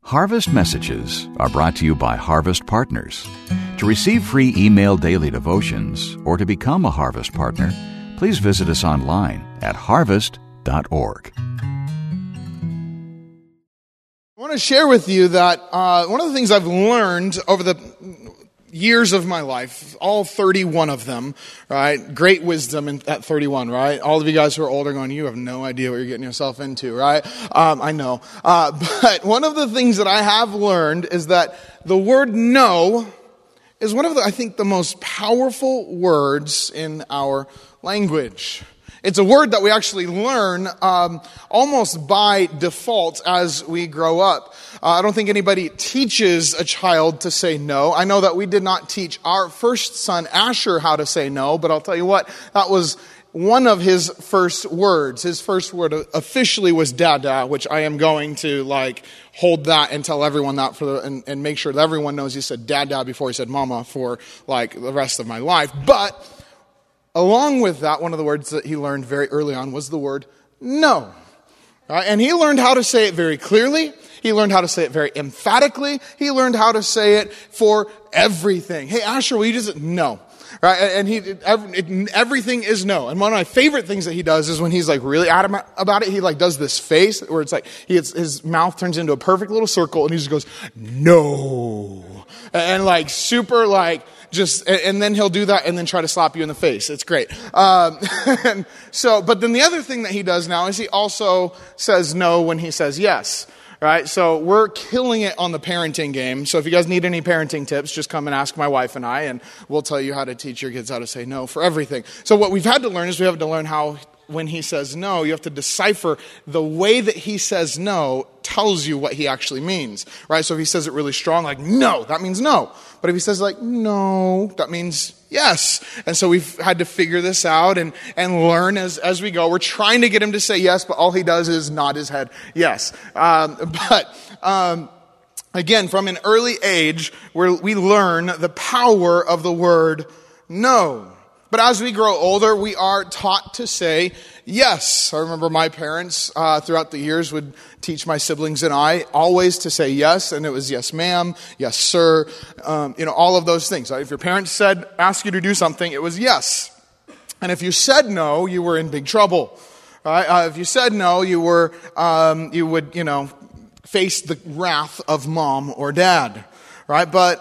Harvest Messages are brought to you by Harvest Partners. To receive free email daily devotions or to become a Harvest Partner, please visit us online at harvest.org. I want to share with you that one of the things I've learned over the years of my life, all 31 of them, right? Great wisdom at 31, right? All of you guys who are older going, you have no idea what you're getting yourself into, right? I know. But one of the things that I have learned is that the word no is one of the, I think, the most powerful words in our language. It's a word that we actually learn almost by default as we grow up. I don't think anybody teaches a child to say no. I know that we did not teach our first son, Asher, how to say no, but I'll tell you what, that was one of his first words. His first word officially was dada, which I am going to hold that and tell everyone that and make sure that everyone knows he said dada before he said mama for the rest of my life. But along with that, one of the words that he learned very early on was the word no. And he learned how to say it very clearly. He learned how to say it very emphatically. He learned how to say it for everything. Hey, Asher, will you just no? Right? And everything is no. And one of my favorite things that he does is when he's really adamant about it, he does this face where it's his mouth turns into a perfect little circle and he just goes, no. And super and then he'll do that and then try to slap you in the face. It's great. But then the other thing that he does now is he also says no when he says yes. Right? So we're killing it on the parenting game. So if you guys need any parenting tips, just come and ask my wife and I, and we'll tell you how to teach your kids how to say no for everything. So what we've had to learn is we have to learn how when he says no, you have to decipher the way that he says no tells you what he actually means, right? So if he says it really strong, no, that means no. But if he says no, that means yes. And so we've had to figure this out and learn as we go. We're trying to get him to say yes, but all he does is nod his head yes. Again, from an early age, we learn the power of the word no. But as we grow older, we are taught to say yes. I remember my parents throughout the years would teach my siblings and I always to say yes, and it was yes ma'am, yes sir, all of those things. If your parents ask you to do something, it was yes. And if you said no, you were in big trouble. Right? If you said no, you would face the wrath of mom or dad. Right? But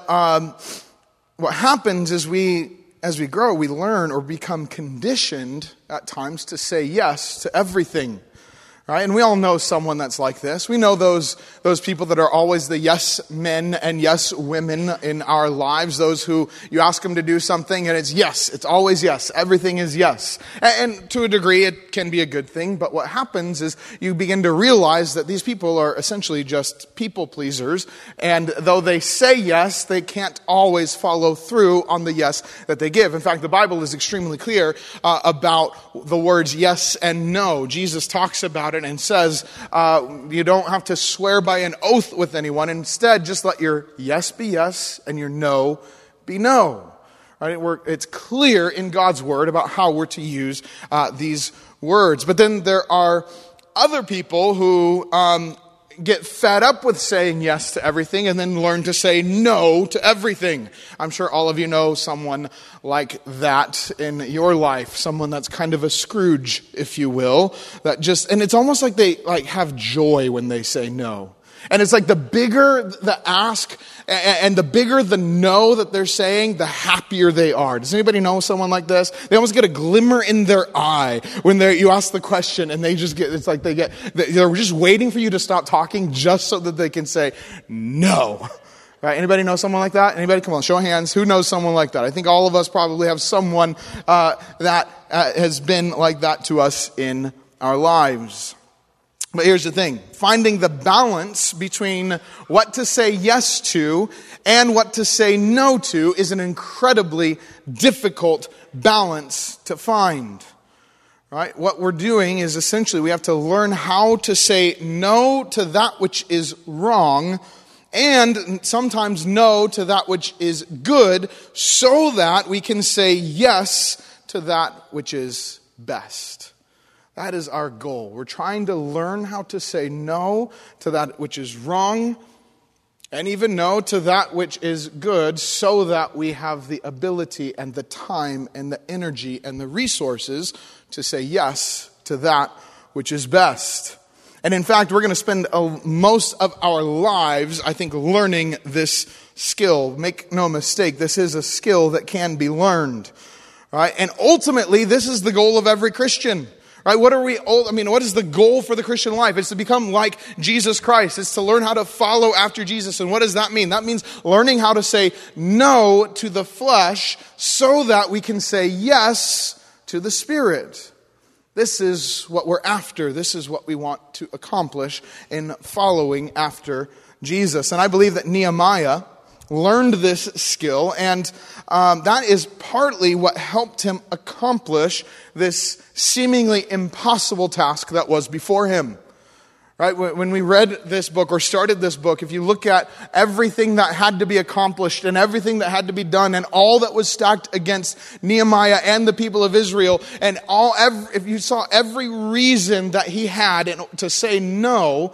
what happens is as we grow, we learn or become conditioned at times to say yes to everything, right? And we all know someone that's like this. We know those people that are always the yes men and yes women in our lives, those who you ask them to do something and it's yes, it's always yes, everything is yes. And to a degree, it can be a good thing, but what happens is you begin to realize that these people are essentially just people pleasers, and though they say yes, they can't always follow through on the yes that they give. In fact, the Bible is extremely clear about the words yes and no. Jesus talks about it and says, you don't have to swear by an oath with anyone. Instead, just let your yes be yes and your no be no. Right? It's clear in God's word about how we're to use these words. But then there are other people who get fed up with saying yes to everything and then learn to say no to everything. I'm sure all of you know someone like that in your life, someone that's kind of a Scrooge, if you will, and it's almost like they have joy when they say no. And it's the bigger the ask and the bigger the no that they're saying, the happier they are. Does anybody know someone like this? They almost get a glimmer in their eye when you ask the question and they just they're just waiting for you to stop talking just so that they can say no. Right? Anybody know someone like that? Anybody? Come on, show of hands. Who knows someone like that? I think all of us probably have someone that has been like that to us in our lives. But here's the thing. Finding the balance between what to say yes to and what to say no to is an incredibly difficult balance to find. Right? What we're doing is essentially we have to learn how to say no to that which is wrong and sometimes no to that which is good so that we can say yes to that which is best. That is our goal. We're trying to learn how to say no to that which is wrong and even no to that which is good, so that we have the ability and the time and the energy and the resources to say yes to that which is best. And in fact, we're going to spend most of our lives, I think, learning this skill. Make no mistake, this is a skill that can be learned. Right? And ultimately, this is the goal of every Christian. Right? What is the goal for the Christian life? It's to become like Jesus Christ. It's to learn how to follow after Jesus. And what does that mean? That means learning how to say no to the flesh so that we can say yes to the Spirit. This is what we're after. This is what we want to accomplish in following after Jesus. And I believe that Nehemiah learned this skill, and that is partly what helped him accomplish this seemingly impossible task that was before him. Right? When we read this book or started this book, if you look at everything that had to be accomplished and everything that had to be done and all that was stacked against Nehemiah and the people of Israel, and if you saw every reason that he had to say no,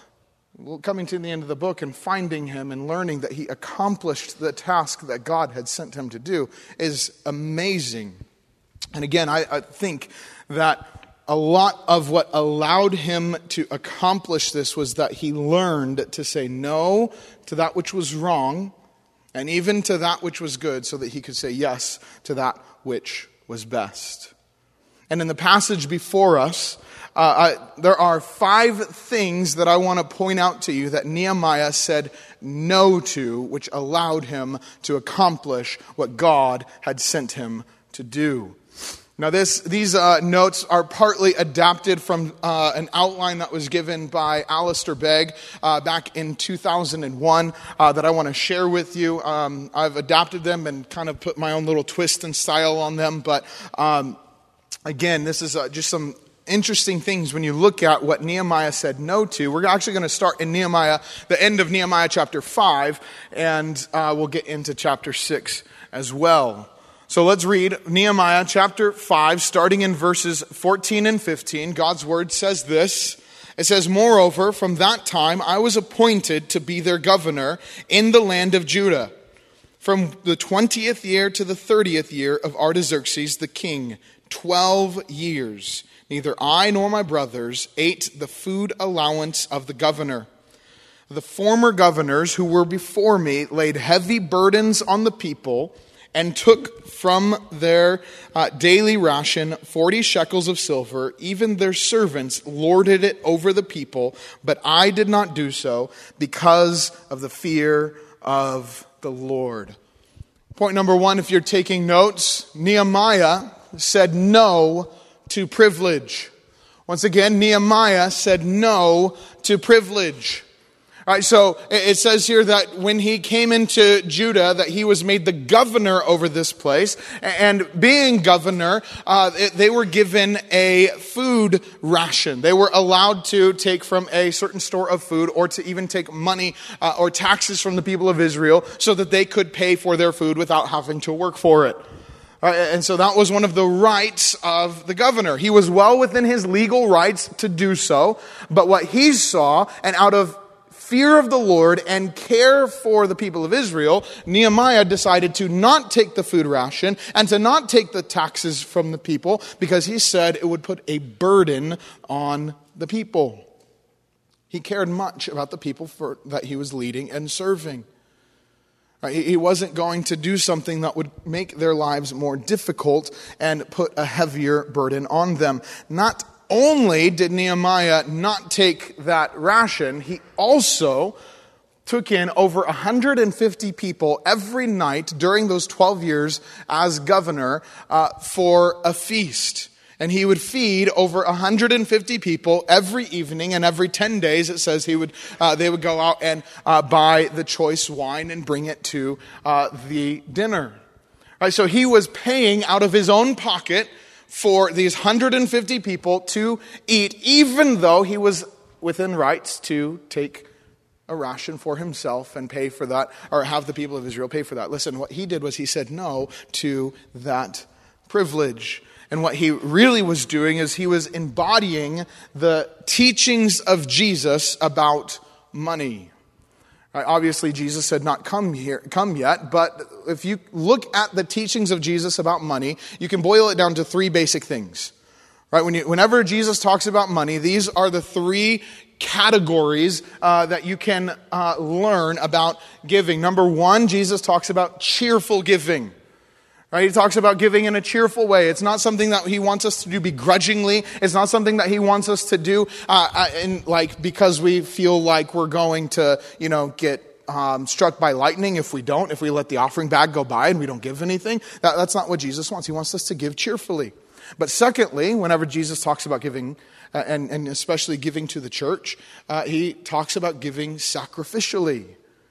coming to the end of the book and finding him and learning that he accomplished the task that God had sent him to do is amazing. And again, I think that a lot of what allowed him to accomplish this was that he learned to say no to that which was wrong and even to that which was good, so that he could say yes to that which was best. And in the passage before us, there are 5 things that I want to point out to you that Nehemiah said no to, which allowed him to accomplish what God had sent him to do. Now these notes are partly adapted from an outline that was given by Alistair Begg back in 2001 that I want to share with you. I've adapted them and kind of put my own little twist and style on them. But again, this is just some interesting things when you look at what Nehemiah said no to. We're actually going to start in Nehemiah, the end of Nehemiah chapter 5, and we'll get into chapter 6 as well. So let's read Nehemiah chapter 5, starting in verses 14 and 15. God's word says this. It says, "Moreover, from that time I was appointed to be their governor in the land of Judah, from the 20th year to the 30th year of Artaxerxes the king, 12 years. Neither I nor my brothers ate the food allowance of the governor. The former governors who were before me laid heavy burdens on the people and took from their daily ration 40 shekels of silver. Even their servants lorded it over the people, but I did not do so because of the fear of the Lord." Point number 1, if you're taking notes, Nehemiah said no to privilege. Once again, Nehemiah said no to privilege. All right, so it says here that when he came into Judah, that he was made the governor over this place. And being governor, they were given a food ration. They were allowed to take from a certain store of food, or to even take money or taxes from the people of Israel, so that they could pay for their food without having to work for it. And so that was one of the rights of the governor. He was well within his legal rights to do so. But what he saw, and out of fear of the Lord and care for the people of Israel, Nehemiah decided to not take the food ration and to not take the taxes from the people, because he said it would put a burden on the people. He cared much about the people that he was leading and serving. He wasn't going to do something that would make their lives more difficult and put a heavier burden on them. Not only did Nehemiah not take that ration, he also took in over 150 people every night during those 12 years as governor for a feast. And he would feed over 150 people every evening, and every 10 days it says they would go out and buy the choice wine and bring it to the dinner. Right, so he was paying out of his own pocket for these 150 people to eat, even though he was within rights to take a ration for himself and pay for that, or have the people of Israel pay for that. Listen, what he did was he said no to that privilege. And what he really was doing is he was embodying the teachings of Jesus about money. Right? Obviously, Jesus had not come yet, but if you look at the teachings of Jesus about money, you can boil it down to three basic things. Right? Whenever Jesus talks about money, these are the three categories that you can learn about giving. Number one, Jesus talks about cheerful giving. Right? He talks about giving in a cheerful way. It's not something that he wants us to do begrudgingly. It's not something that he wants us to do because we feel like we're going to, get struck by lightning if we don't, if we let the offering bag go by and we don't give anything. That's not what Jesus wants. He wants us to give cheerfully. But secondly, whenever Jesus talks about giving, and especially giving to the church, he talks about giving sacrificially.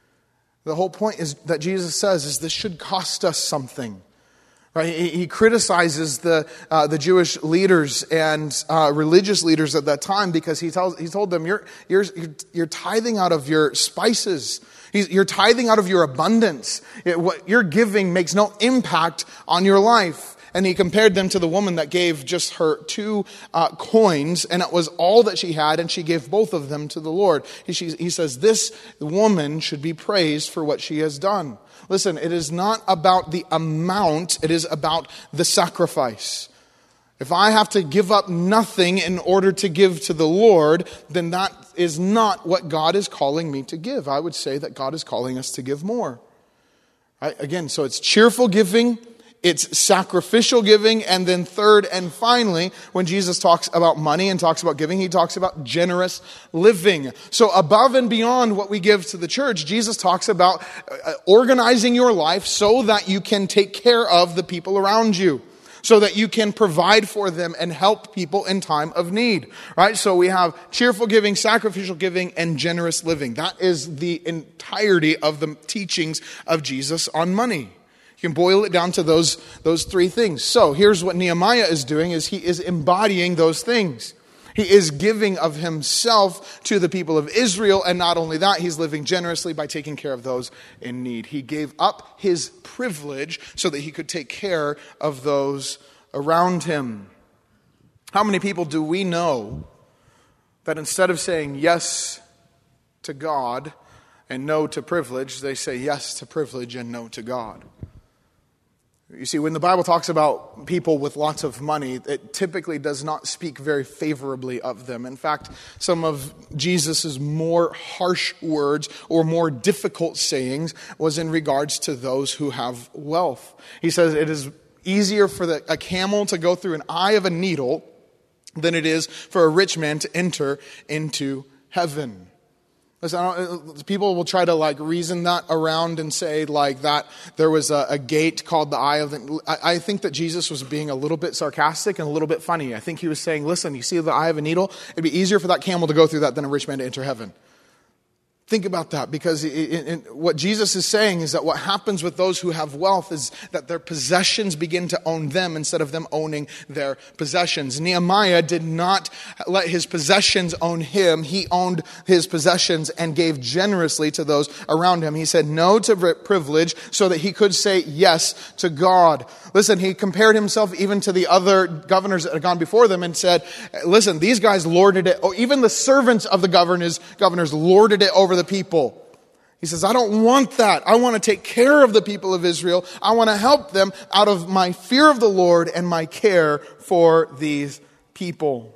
The whole point is that Jesus says is this should cost us something. Right? He criticizes the Jewish leaders and religious leaders at that time because he told them you're tithing out of your spices. You're tithing out of your abundance. What you're giving makes no impact on your life. And he compared them to the woman that gave just her 2 coins, and it was all that she had, and she gave both of them to the Lord. He says, this woman should be praised for what she has done. Listen, it is not about the amount, it is about the sacrifice. If I have to give up nothing in order to give to the Lord, then that is not what God is calling me to give. I would say that God is calling us to give more. Right? Again, so it's cheerful giving, it's sacrificial giving, and then third and finally, when Jesus talks about money and talks about giving, he talks about generous living. So above and beyond what we give to the church, Jesus talks about organizing your life so that you can take care of the people around you, so that you can provide for them and help people in time of need. Right? So we have cheerful giving, sacrificial giving, and generous living. That is the entirety of the teachings of Jesus on money. You can boil it down to those three things. So here's what Nehemiah is doing, is he is embodying those things. He is giving of himself to the people of Israel, and not only that, he's living generously by taking care of those in need. He gave up his privilege so that he could take care of those around him. How many people do we know that instead of saying yes to God and no to privilege, they say yes to privilege and no to God? You see, when the Bible talks about people with lots of money, it typically does not speak very favorably of them. In fact, some of Jesus' more harsh words or more difficult sayings was in regards to those who have wealth. He says it is easier for a camel to go through an eye of a needle than it is for a rich man to enter into heaven. Listen, people will try to reason that around and say that there was a gate called the eye of the... I think that Jesus was being a little bit sarcastic and a little bit funny. I think he was saying, listen, you see the eye of a needle? It'd be easier for that camel to go through that than a rich man to enter heaven. Think about that, because what Jesus is saying is that what happens with those who have wealth is that their possessions begin to own them instead of them owning their possessions. Nehemiah did not let his possessions own him. He owned his possessions and gave generously to those around him. He said no to privilege so that he could say yes to God. Listen, he compared himself even to the other governors that had gone before them and said, listen, these guys lorded it. Or even the servants of the governors lorded it over the people. He says, I don't want that. I want to take care of the people of Israel. I want to help them out of my fear of the Lord and my care for these people.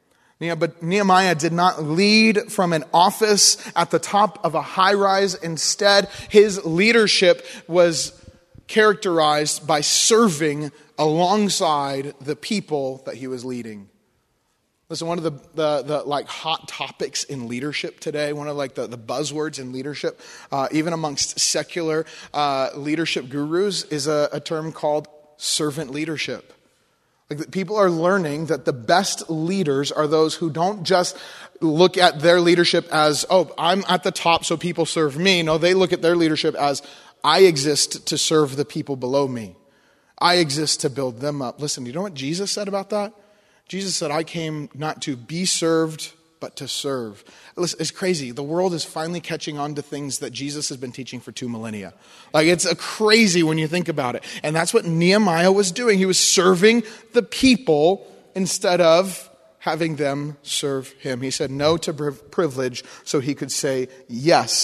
But Nehemiah did not lead from an office at the top of a high rise. Instead, his leadership was characterized by serving alongside the people that he was leading. Listen, one of the hot topics in leadership today, one of the buzzwords in leadership, even amongst secular leadership gurus, is a term called servant leadership. People are learning that the best leaders are those who don't just look at their leadership as, oh, I'm at the top so people serve me. No, they look at their leadership as, I exist to serve the people below me. I exist to build them up. Listen, you know what Jesus said about that? Jesus said, I came not to be served, but to serve. Listen, it's crazy. The world is finally catching on to things that Jesus has been teaching for 2 millennia. It's crazy when you think about it. And that's what Nehemiah was doing. He was serving the people instead of having them serve him. He said no to privilege so he could say yes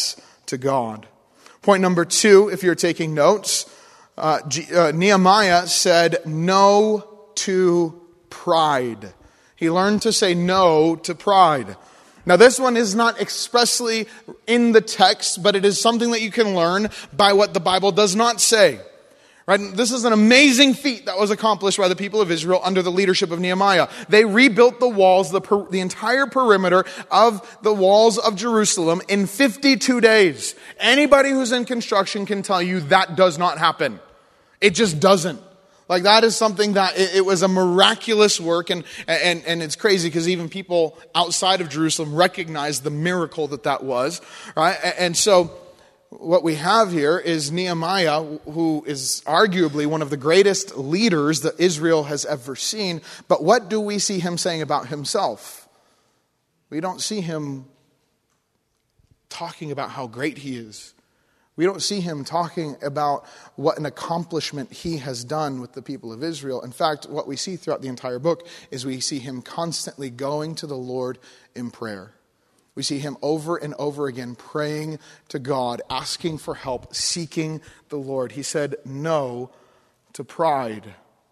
to God. Point number 2, if you're taking notes, Nehemiah said no to pride. He learned to say no to pride. Now, this one is not expressly in the text, but it is something that you can learn by what the Bible does not say. Right? This is an amazing feat that was accomplished by the people of Israel under the leadership of Nehemiah. They rebuilt the walls, the entire perimeter of the walls of Jerusalem in 52 days. Anybody who's in construction can tell you that does not happen. It just doesn't. Like, that is something that it was a miraculous work, and it's crazy because even people outside of Jerusalem recognize the miracle that was, right? And so what we have here is Nehemiah, who is arguably one of the greatest leaders that Israel has ever seen. But what do we see him saying about himself? We don't see him talking about how great he is. We don't see him talking about what an accomplishment he has done with the people of Israel. In fact, what we see throughout the entire book is we see him constantly going to the Lord in prayer. We see him over and over again praying to God, asking for help, seeking the Lord. He said no to pride.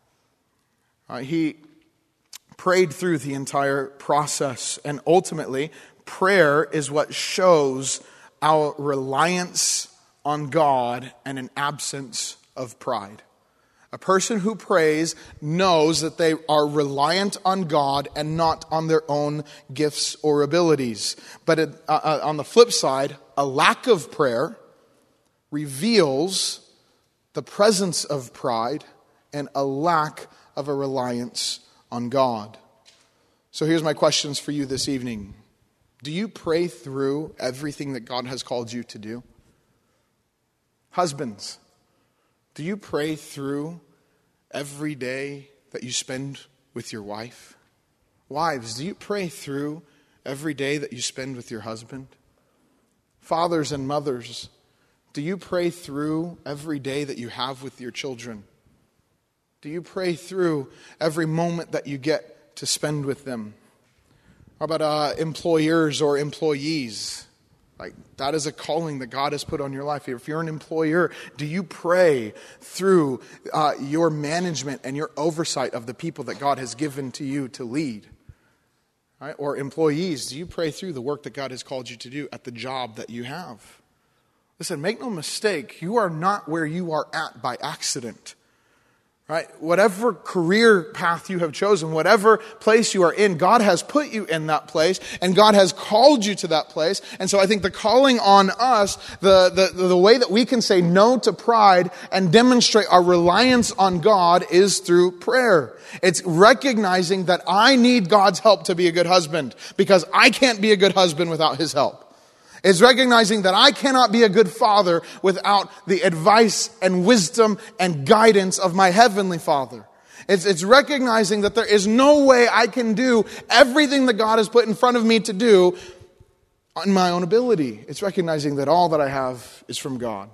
He prayed through the entire process, and ultimately, prayer is what shows our reliance on God and an absence of pride. A person who prays knows that they are reliant on God and not on their own gifts or abilities. But on the flip side, a lack of prayer reveals the presence of pride and a lack of a reliance on God. So here's my questions for you this evening. Do you pray through everything that God has called you to do? Husbands, do you pray through every day that you spend with your wife? Wives, do you pray through every day that you spend with your husband? Fathers and mothers, do you pray through every day that you have with your children? Do you pray through every moment that you get to spend with them? How about employers or employees? Like, that is a calling that God has put on your life. If you're an employer, do you pray through your management and your oversight of the people that God has given to you to lead? Right? Or employees, do you pray through the work that God has called you to do at the job that you have? Listen, make no mistake, you are not where you are at by accident. Right? Whatever career path you have chosen, whatever place you are in, God has put you in that place, and God has called you to that place. And so I think the calling on us, the way that we can say no to pride and demonstrate our reliance on God is through prayer. It's recognizing that I need God's help to be a good husband, because I can't be a good husband without His help. It's recognizing that I cannot be a good father without the advice and wisdom and guidance of my heavenly Father. It's recognizing that there is no way I can do everything that God has put in front of me to do on my own ability. It's recognizing that all that I have is from God.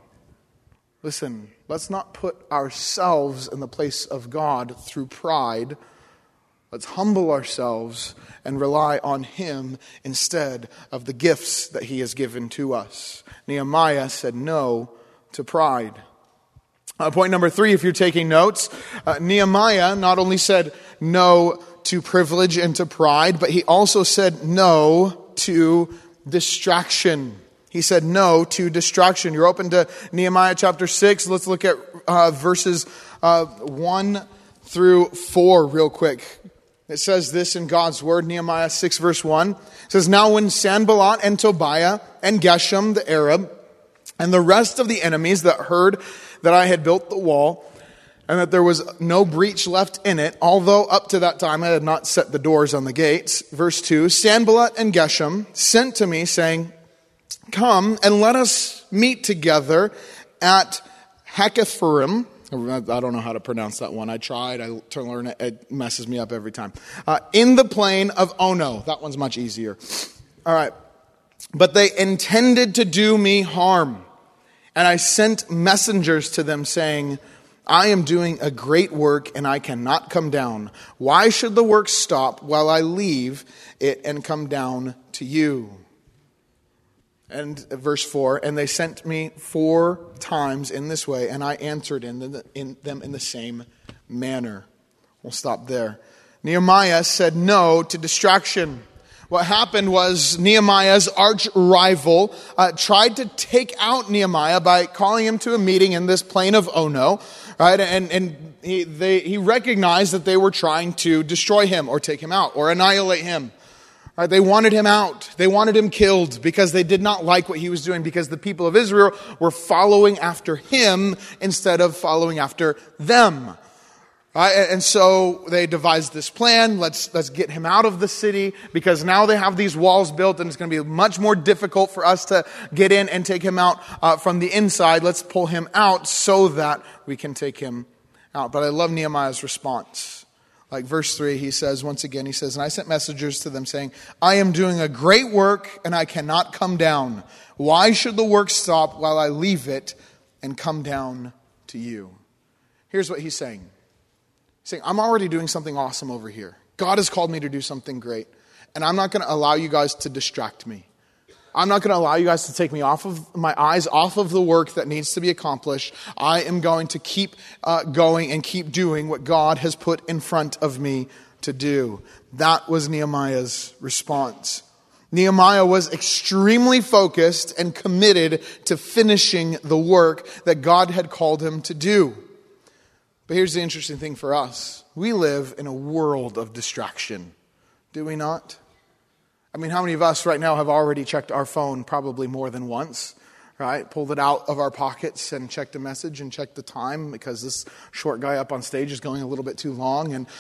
Listen, let's not put ourselves in the place of God through pride. Let's humble ourselves and rely on Him instead of the gifts that He has given to us. Nehemiah said no to pride. Point number 3, if you're taking notes, Nehemiah not only said no to privilege and to pride, but he also said no to distraction. He said no to distraction. You're open to Nehemiah chapter 6. Let's look at verses 1 through 4 real quick. It says this in God's Word, Nehemiah 6 verse 1. It says, "Now when Sanballat and Tobiah and Geshem the Arab and the rest of the enemies that heard that I had built the wall and that there was no breach left in it, although up to that time I had not set the doors on the gates." Verse 2, "Sanballat and Geshem sent to me saying, 'Come and let us meet together at Hakkephirim.'" I don't know how to pronounce that one. I tried to learn it. It messes me up every time. "In the plain of Ono." That one's much easier. All right. "But they intended to do me harm. And I sent messengers to them saying, 'I am doing a great work and I cannot come down. Why should the work stop while I leave it and come down to you?'" And verse 4, and they sent me 4 times in this way, and I answered them in the same manner. We'll stop there. Nehemiah said no to distraction. What happened was Nehemiah's arch rival tried to take out Nehemiah by calling him to a meeting in this plain of Ono, right? And he recognized that they were trying to destroy him or take him out or annihilate him. Right? They wanted him out. They wanted him killed because they did not like what he was doing, because the people of Israel were following after him instead of following after them. Right? And so they devised this plan. Let's get him out of the city, because now they have these walls built and it's going to be much more difficult for us to get in and take him out from the inside. Let's pull him out so that we can take him out. But I love Nehemiah's response. Like verse 3, he says, once again, he says, and I sent messengers to them saying, I am doing a great work and I cannot come down. Why should the work stop while I leave it and come down to you? Here's what he's saying. He's saying, I'm already doing something awesome over here. God has called me to do something great. And I'm not going to allow you guys to distract me. I'm not going to allow you guys to take my eyes off of the work that needs to be accomplished. I am going to keep going and keep doing what God has put in front of me to do. That was Nehemiah's response. Nehemiah was extremely focused and committed to finishing the work that God had called him to do. But here's the interesting thing for us. We live in a world of distraction, do we not? I mean, how many of us right now have already checked our phone probably more than once, right? Pulled it out of our pockets and checked a message and checked the time because this short guy up on stage is going a little bit too long. And,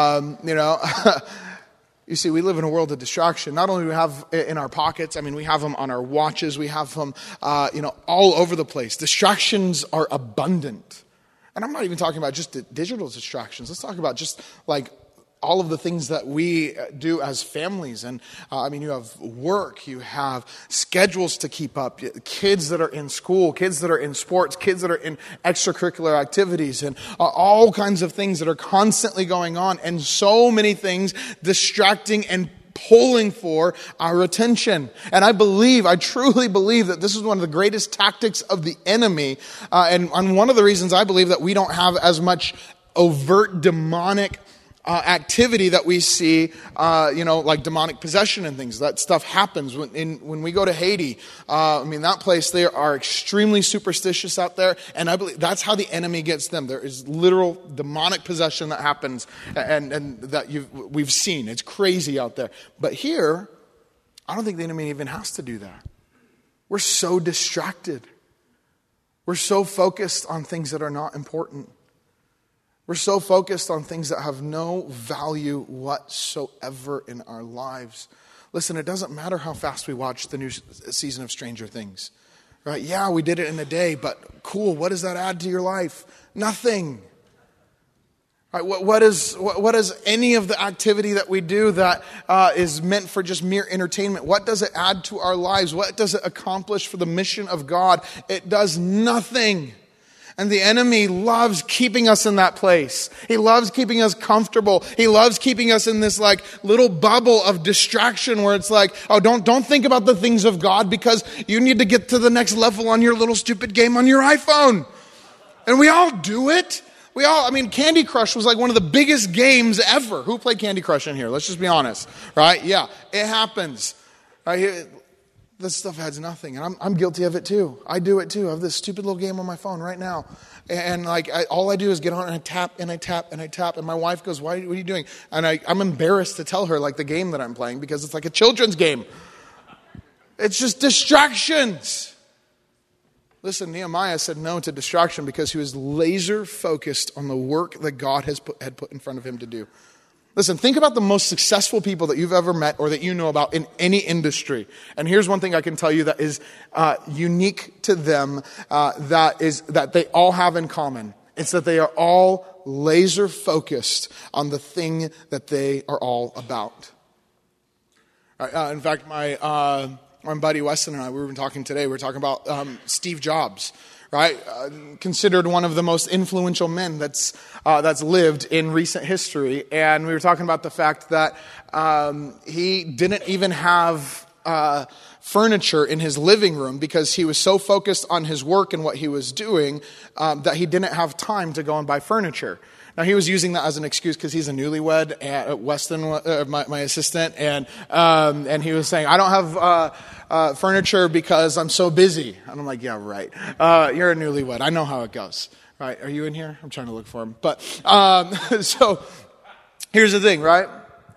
you see, we live in a world of distraction. Not only do we have in our pockets, I mean, we have them on our watches. We have them, all over the place. Distractions are abundant. And I'm not even talking about just the digital distractions. Let's talk about just like all of the things that we do as families. And you have work, you have schedules to keep up, kids that are in school, kids that are in sports, kids that are in extracurricular activities, and all kinds of things that are constantly going on, and so many things distracting and pulling for our attention. And I truly believe that this is one of the greatest tactics of the enemy. And one of the reasons I believe that we don't have as much overt demonic activity that we see, like demonic possession and things. That stuff happens when we go to Haiti. That place, they are extremely superstitious out there, and I believe that's how the enemy gets them. There is literal demonic possession that happens, and that we've seen. It's crazy out there. But here, I don't think the enemy even has to do that. We're so distracted. We're so focused on things that are not important. We're so focused on things that have no value whatsoever in our lives. Listen, it doesn't matter how fast we watch the new season of Stranger Things. Right? Yeah, we did it in a day, but cool, what does that add to your life? Nothing. Right? What is any of the activity that we do that is meant for just mere entertainment? What does it add to our lives? What does it accomplish for the mission of God? It does nothing. And the enemy loves keeping us in that place. He loves keeping us comfortable. He loves keeping us in this like little bubble of distraction where it's like, oh, don't think about the things of God because you need to get to the next level on your little stupid game on your iPhone. And we all do it. Candy Crush was like one of the biggest games ever. Who played Candy Crush in here? Let's just be honest, right? Yeah, it happens. Right? This stuff adds nothing, and I'm guilty of it too. I do it too. I have this stupid little game on my phone right now, and all I do is get on and I tap and I tap and I tap, and my wife goes, what are you doing? And I'm embarrassed to tell her like the game that I'm playing because it's like a children's game. It's just distractions. Listen, Nehemiah said no to distraction because he was laser focused on the work that God had put in front of him to do. Listen, think about the most successful people that you've ever met or that you know about in any industry. And here's one thing I can tell you that is unique to them, that they all have in common. It's that they are all laser focused on the thing that they are all about. In fact, my buddy Weston and I, we were talking today, we were talking about Steve Jobs. Right, considered one of the most influential men that's lived in recent history, and we were talking about the fact that he didn't even have furniture in his living room because he was so focused on his work and what he was doing that he didn't have time to go and buy furniture. Now, he was using that as an excuse because he's a newlywed at Weston, my assistant, and he was saying, I don't have furniture because I'm so busy. And I'm like, yeah, right. You're a newlywed. I know how it goes. Right? Are you in here? I'm trying to look for him. But so here's the thing, right?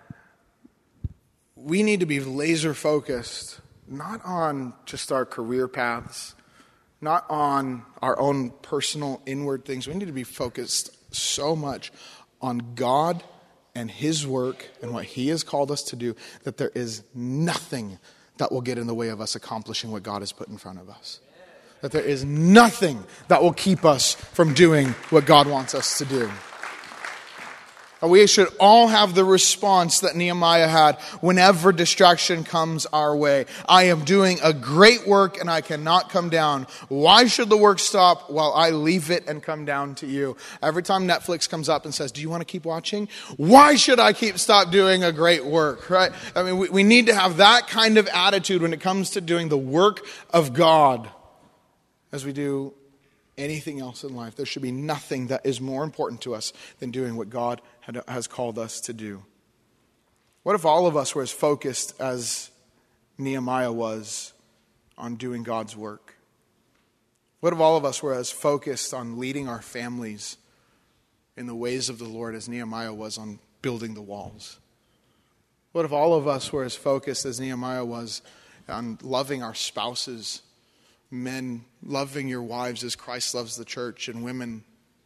We need to be laser focused, not on just our career paths, not on our own personal inward things. We need to be focused so much on God and His work and what He has called us to do that there is nothing that will get in the way of us accomplishing what God has put in front of us. That there is nothing that will keep us from doing what God wants us to do. We should all have the response that Nehemiah had whenever distraction comes our way. I am doing a great work and I cannot come down. Why should the work stop while I leave it and come down to you? Every time Netflix comes up and says, do you want to keep watching? Why should I stop doing a great work, right? I mean, we need to have that kind of attitude when it comes to doing the work of God as we do anything else in life. There should be nothing that is more important to us than doing what God has called us to do. What if all of us were as focused as Nehemiah was on doing God's work? What if all of us were as focused on leading our families in the ways of the Lord as Nehemiah was on building the walls? What if all of us were as focused as Nehemiah was on loving our spouses? Men, loving your wives as Christ loves the church, and women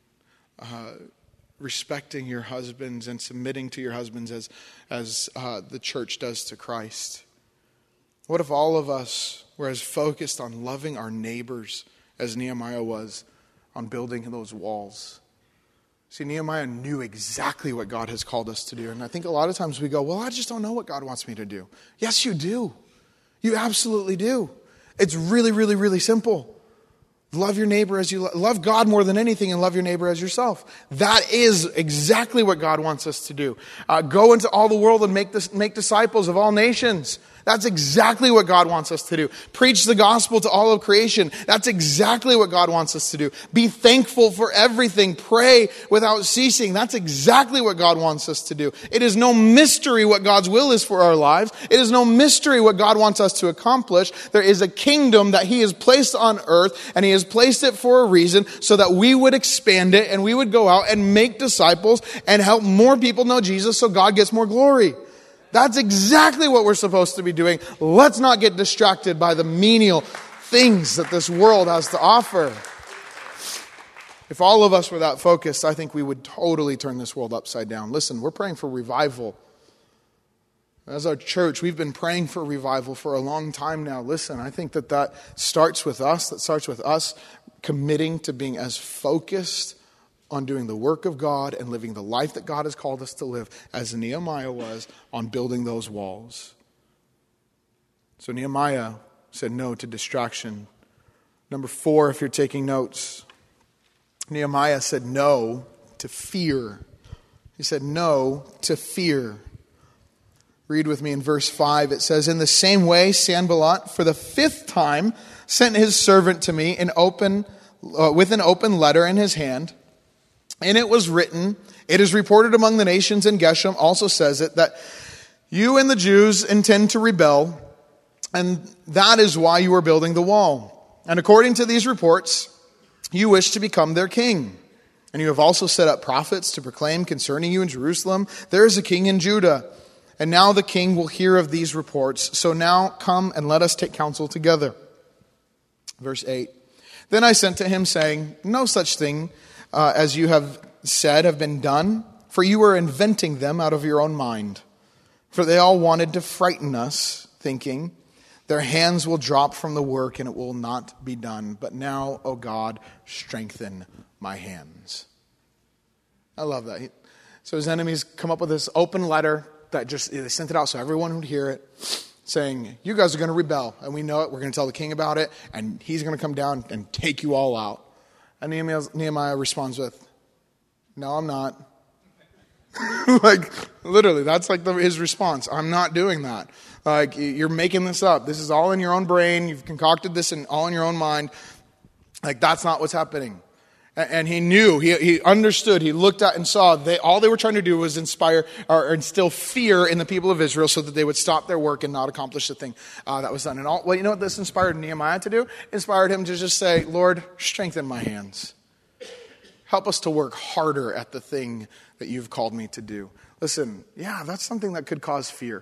respecting your husbands and submitting to your husbands as the church does to Christ. What if all of us were as focused on loving our neighbors as Nehemiah was on building those walls? See, Nehemiah knew exactly what God has called us to do. And I think a lot of times we go, well, I just don't know what God wants me to do. Yes, you do. You absolutely do. It's really, really, really simple. Love your neighbor as you love God more than anything, and love your neighbor as yourself. That is exactly what God wants us to do. Go into all the world and make disciples of all nations. That's exactly what God wants us to do. Preach the gospel to all of creation. That's exactly what God wants us to do. Be thankful for everything. Pray without ceasing. That's exactly what God wants us to do. It is no mystery what God's will is for our lives. It is no mystery what God wants us to accomplish. There is a kingdom that He has placed on earth, and He has placed it for a reason so that we would expand it and we would go out and make disciples and help more people know Jesus so God gets more glory. That's exactly what we're supposed to be doing. Let's not get distracted by the menial things that this world has to offer. If all of us were that focused, I think we would totally turn this world upside down. Listen, we're praying for revival. As our church, we've been praying for revival for a long time now. Listen, I think that starts with us. That starts with us committing to being as focused on doing the work of God and living the life that God has called us to live as Nehemiah was on building those walls. So Nehemiah said no to distraction. Number 4, if you're taking notes, Nehemiah said no to fear. He said no to fear. Read with me in verse 5. It says, in the same way, Sanballat, for the 5th time, sent his servant to me with an open letter in his hand. And it was written, it is reported among the nations, and Geshem also says it, that you and the Jews intend to rebel, and that is why you are building the wall. And according to these reports, you wish to become their king. And you have also set up prophets to proclaim concerning you in Jerusalem, there is a king in Judah. And now the king will hear of these reports. So now come and let us take counsel together. Verse 8. Then I sent to him saying, no such thing as you have said have been done, for you are inventing them out of your own mind. For they all wanted to frighten us, thinking, their hands will drop from the work and it will not be done. But now, O God, strengthen my hands. I love that. So his enemies come up with this open letter that they sent it out so everyone would hear it, saying, you guys are going to rebel, and we know it. We're going to tell the king about it, and he's going to come down and take you all out. And Nehemiah responds with, no, I'm not. Like, literally, that's like his response. I'm not doing that. Like, you're making this up. This is all in your own brain. You've concocted this all in your own mind. Like, that's not what's happening. And he knew, he understood, he looked at and saw all they were trying to do was inspire or instill fear in the people of Israel so that they would stop their work and not accomplish the thing that was done. And you know what this inspired Nehemiah to do? It inspired him to just say, Lord, strengthen my hands. Help us to work harder at the thing that you've called me to do. Listen, yeah, that's something that could cause fear.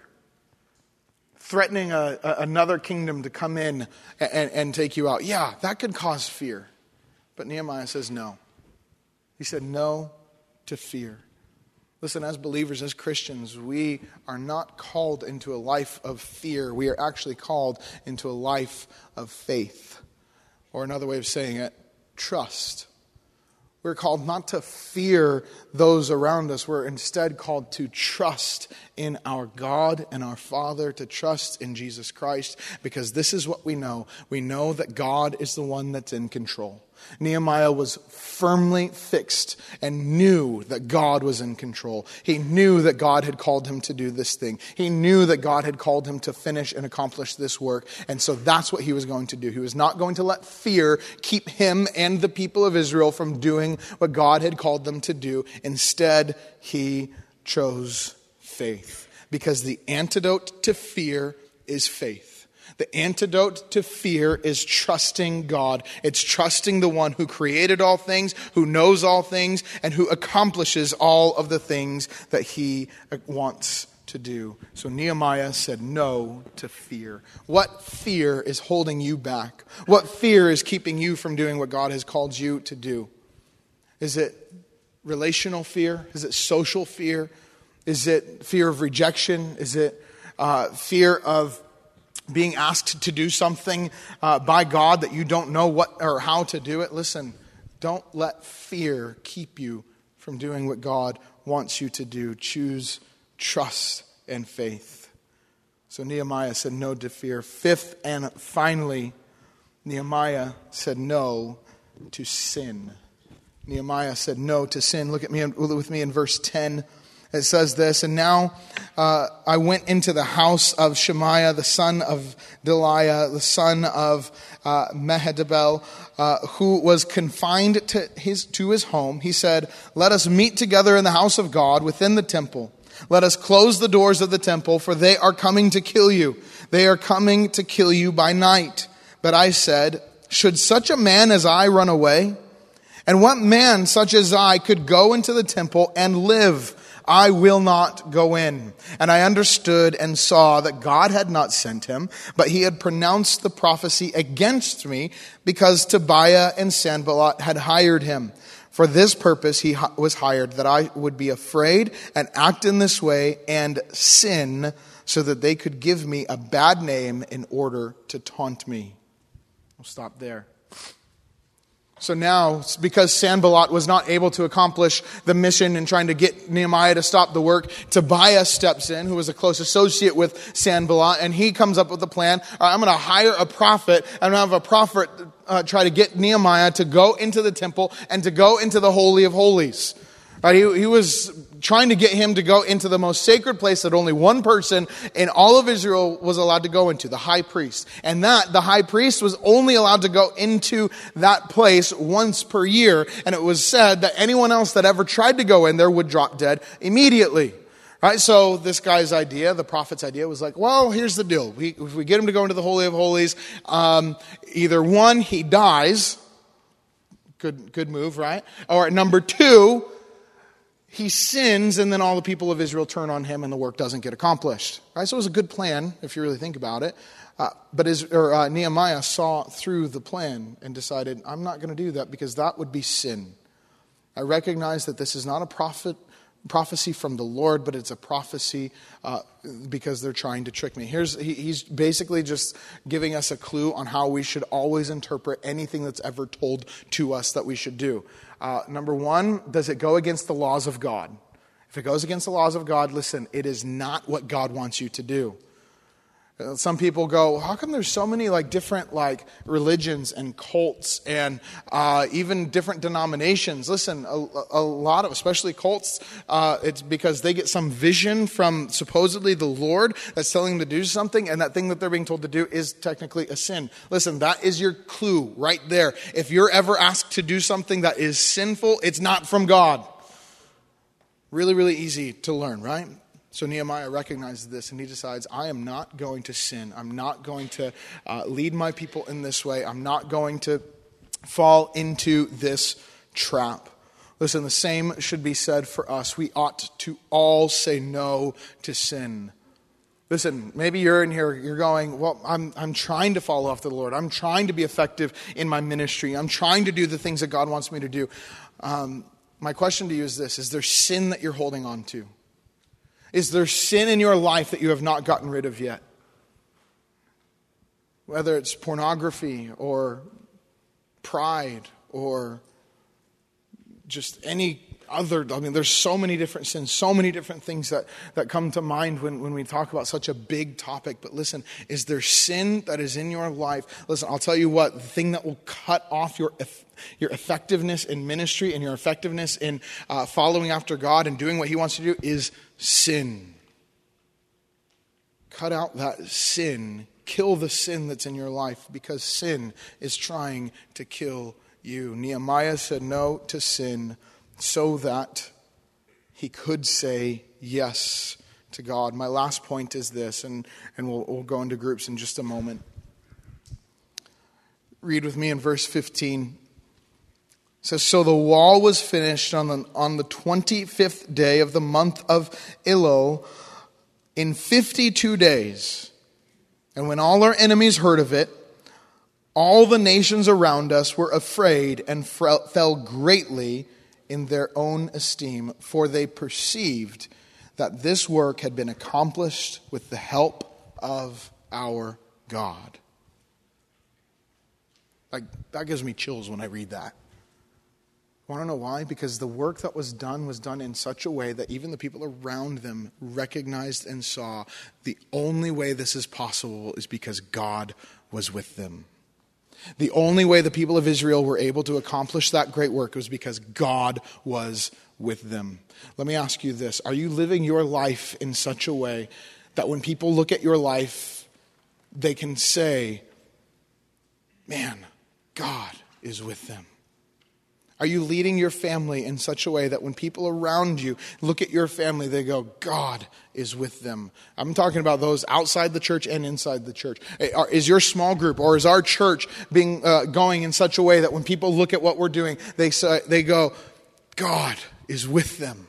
Threatening another kingdom to come in and take you out. Yeah, that could cause fear. But Nehemiah says no. He said no to fear. Listen, as believers, as Christians, we are not called into a life of fear. We are actually called into a life of faith. Or another way of saying it, trust. We're called not to fear those around us. We're instead called to trust in our God and our Father, to trust in Jesus Christ, because this is what we know. We know that God is the one that's in control. Nehemiah was firmly fixed and knew that God was in control. He knew that God had called him to do this thing. He knew that God had called him to finish and accomplish this work. And so that's what he was going to do. He was not going to let fear keep him and the people of Israel from doing what God had called them to do. Instead, he chose faith. Because the antidote to fear is faith. The antidote to fear is trusting God. It's trusting the one who created all things, who knows all things, and who accomplishes all of the things that he wants to do. So Nehemiah said no to fear. What fear is holding you back? What fear is keeping you from doing what God has called you to do? Is it relational fear? Is it social fear? Is it fear of rejection? Is it fear of being asked to do something by God that you don't know what or how to do it? Listen, don't let fear keep you from doing what God wants you to do. Choose trust and faith. So Nehemiah said no to fear. Fifth and finally, Nehemiah said no to sin. Nehemiah said no to sin. Look at me with me in verse 10. It says this, and now I went into the house of Shemaiah, the son of Delaiah, the son of Mehetabel, who was confined to his home. He said, let us meet together in the house of God within the temple. Let us close the doors of the temple, for they are coming to kill you. They are coming to kill you by night. But I said, should such a man as I run away? And what man such as I could go into the temple and live? I will not go in. And I understood and saw that God had not sent him, but he had pronounced the prophecy against me because Tobiah and Sanballat had hired him. For this purpose he was hired, that I would be afraid and act in this way and sin, so that they could give me a bad name in order to taunt me. We'll stop there. So now, because Sanballat was not able to accomplish the mission in trying to get Nehemiah to stop the work, Tobiah steps in, who was a close associate with Sanballat, and he comes up with a plan. All right, I'm going to hire a prophet, and I'm going to have a prophet try to get Nehemiah to go into the temple and to go into the Holy of Holies. Right, he was trying to get him to go into the most sacred place that only one person in all of Israel was allowed to go into, the high priest. And the high priest was only allowed to go into that place once per year. And it was said that anyone else that ever tried to go in there would drop dead immediately. Right, so this guy's idea, the prophet's idea, was like, well, here's the deal. If we get him to go into the Holy of Holies, either one, he dies. Good move, right? Or number two, he sins, and then all the people of Israel turn on him, and the work doesn't get accomplished. Right? So it was a good plan, if you really think about it. But Nehemiah saw through the plan and decided, I'm not going to do that because that would be sin. I recognize that this is not a prophecy from the Lord, but it's a prophecy because they're trying to trick me. He's basically just giving us a clue on how we should always interpret anything that's ever told to us that we should do. Number one, does it go against the laws of God? If it goes against the laws of God, listen, it is not what God wants you to do. Some people go, how come there's so many different religions and cults and even different denominations? Listen, a lot of, especially cults, it's because they get some vision from supposedly the Lord that's telling them to do something, and that thing that they're being told to do is technically a sin. Listen, that is your clue right there. If you're ever asked to do something that is sinful, it's not from God. Really, really easy to learn, right? So Nehemiah recognizes this, and he decides, I am not going to sin. I'm not going to lead my people in this way. I'm not going to fall into this trap. Listen, the same should be said for us. We ought to all say no to sin. Listen, maybe you're in here, you're going, well, I'm trying to follow after the Lord. I'm trying to be effective in my ministry. I'm trying to do the things that God wants me to do. My question to you is this: is there sin that you're holding on to? Is there sin in your life that you have not gotten rid of yet? Whether it's pornography or pride or just any other, there's so many different sins, so many different things that come to mind when we talk about such a big topic. But listen, is there sin that is in your life? Listen, I'll tell you what, the thing that will cut off your effectiveness in ministry and your effectiveness in following after God and doing what He wants to do is sin. Cut out that sin. Kill the sin that's in your life, because sin is trying to kill you. Nehemiah said no to sin so that he could say yes to God. My last point is this, and we'll go into groups in just a moment. Read with me in verse 15. It says, so the wall was finished on the 25th day of the month of Elul in 52 days. And when all our enemies heard of it, all the nations around us were afraid and fell greatly in their own esteem, for they perceived that this work had been accomplished with the help of our God. That gives me chills when I read that. Want to know why? Because the work that was done in such a way that even the people around them recognized and saw the only way this is possible is because God was with them. The only way the people of Israel were able to accomplish that great work was because God was with them. Let me ask you this. Are you living your life in such a way that when people look at your life, they can say, man, God is with them? Are you leading your family in such a way that when people around you look at your family, they go, God is with them? I'm talking about those outside the church and inside the church. Is your small group or is our church going in such a way that when people look at what we're doing, they go, God is with them?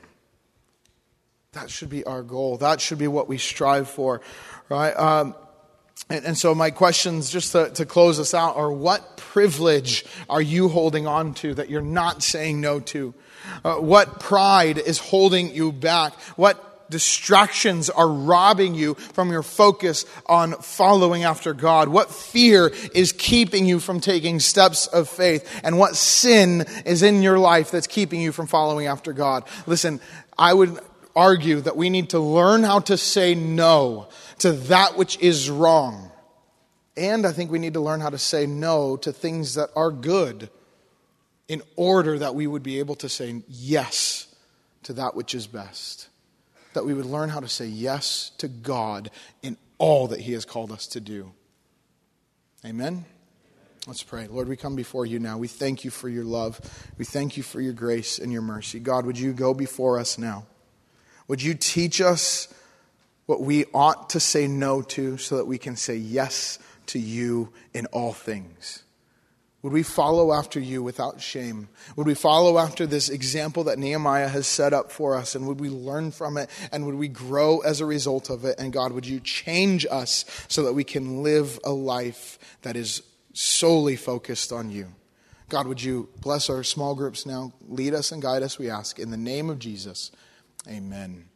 That should be our goal. That should be what we strive for, right? And so my questions, just to close us out, are what privilege are you holding on to that you're not saying no to? What pride is holding you back? What distractions are robbing you from your focus on following after God? What fear is keeping you from taking steps of faith? And what sin is in your life that's keeping you from following after God? Listen, I would argue that we need to learn how to say no to that which is wrong. And I think we need to learn how to say no to things that are good in order that we would be able to say yes to that which is best. That we would learn how to say yes to God in all that He has called us to do. Amen? Let's pray. Lord, we come before You now. We thank You for Your love. We thank You for Your grace and Your mercy. God, would You go before us now? Would You teach us what we ought to say no to so that we can say yes to You in all things? Would we follow after You without shame? Would we follow after this example that Nehemiah has set up for us? And would we learn from it? And would we grow as a result of it? And God, would You change us so that we can live a life that is solely focused on You? God, would You bless our small groups now? Lead us and guide us, we ask. In the name of Jesus, amen.